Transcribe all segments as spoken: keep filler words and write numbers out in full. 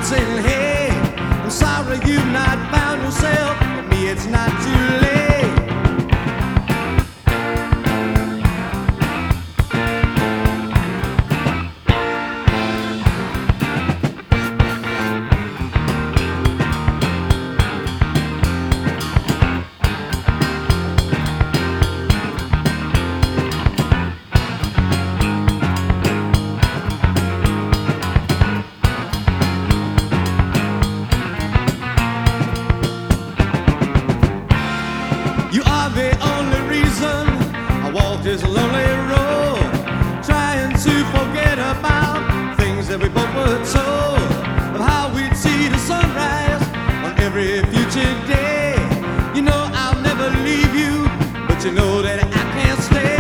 quit saying, hey, I'm sorry you've not found yourself. For me, it's not too late. You are the only reason I walk this lonely road, trying to forget about things that we both were told, of how we'd see the sunrise on every future day. You know I'll never leave you, but you know that I can't stay.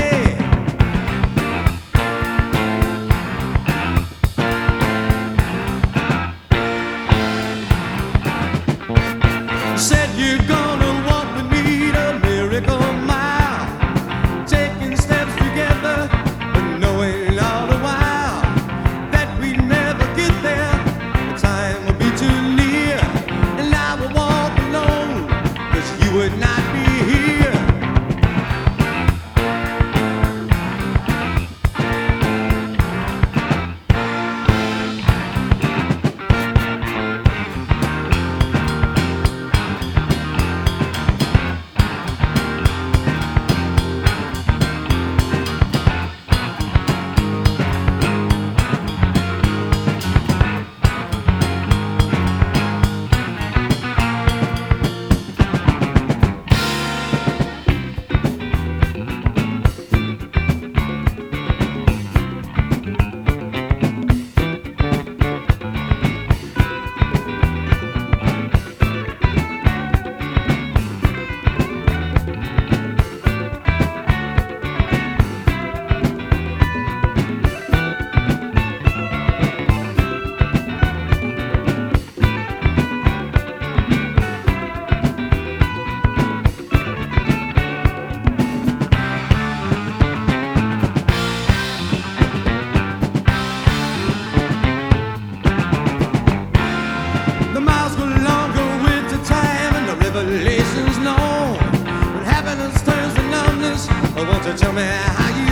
You said you're gonna walk with me to miracle mile, taking steps together, but knowing all the while that we'd never get there. The time will be too near, and I will walk alone, 'cause you would not be here. Revelations known. When happiness turns to numbness, I want to tell me how you